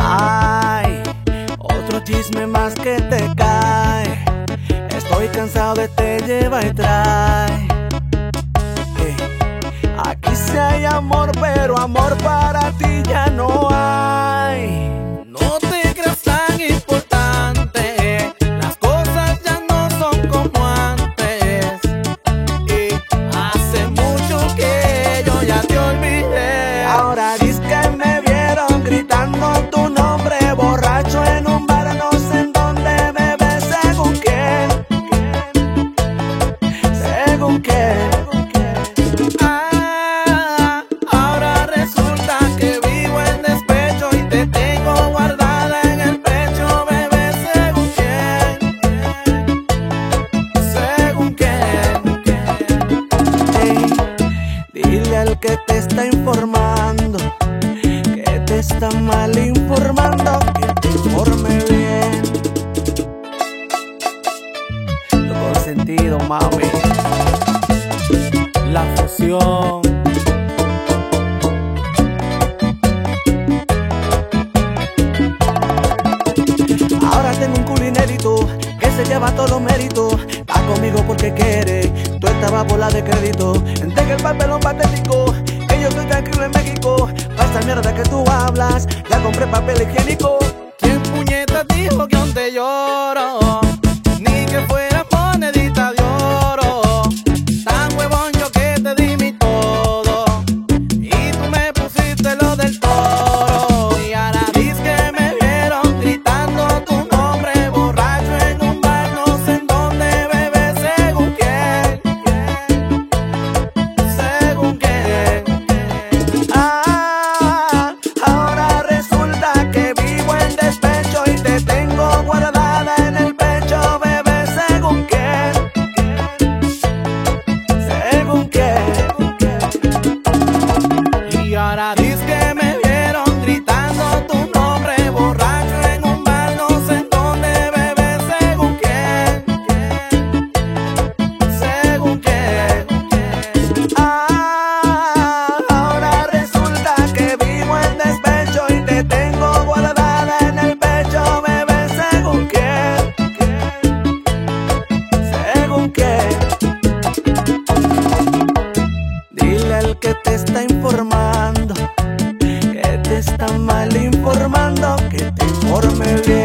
Ay, otro chisme más que te cae. Estoy cansado de te lleva y trae. Aquí sí hay amor, pero amor para ti ya no hay. No te creas tan importante, las cosas ya no son como antes. Y hace mucho que yo ya te olvidé. Ahora dices que me vieron gritando tu nombre, borracho en un bar, no sé en dónde, bebé, según quién. Según quién. Ahora resulta que vivo en despecho y te tengo guardada en el pecho, bebé, según quién. Según quién. Dile al que te está informando que te está mal informando, que te informe bien. Tu consentido, mami. La fusión. Ahora tengo un culo inédito que se lleva todos los méritos. Está conmigo porque quiere, tú estabas por la de crédito. Entrega el papelón patético, que yo estoy tranquilo en México. Pa' esa mierda que tú hablas, ya compré papel higiénico. ¿Quién puñeta dijo que aún te lloro? Ni que fuera monedita de oro. Tan huevón yo que te di mi todo y tú me pusiste lo del toro. Y ahora dices que me vieron gritando tu nombre, borracho en un bar, no sé en dónde, bebé, según quién. Según quién. Ahora resulta que vivo en despecho y te tengo guardada en el pecho, bebé, según quién. Según quién. Y ahora dices que me vieron gritando tu nombre, borracho en un bar, no sé en dónde, bebé, según quién. Según quién. Ahora resulta que vivo en despecho y te tengo guardada en el pecho, bebé, según quién. Según quién. Dile al que te está informando que te está mal informando, que te informe bien.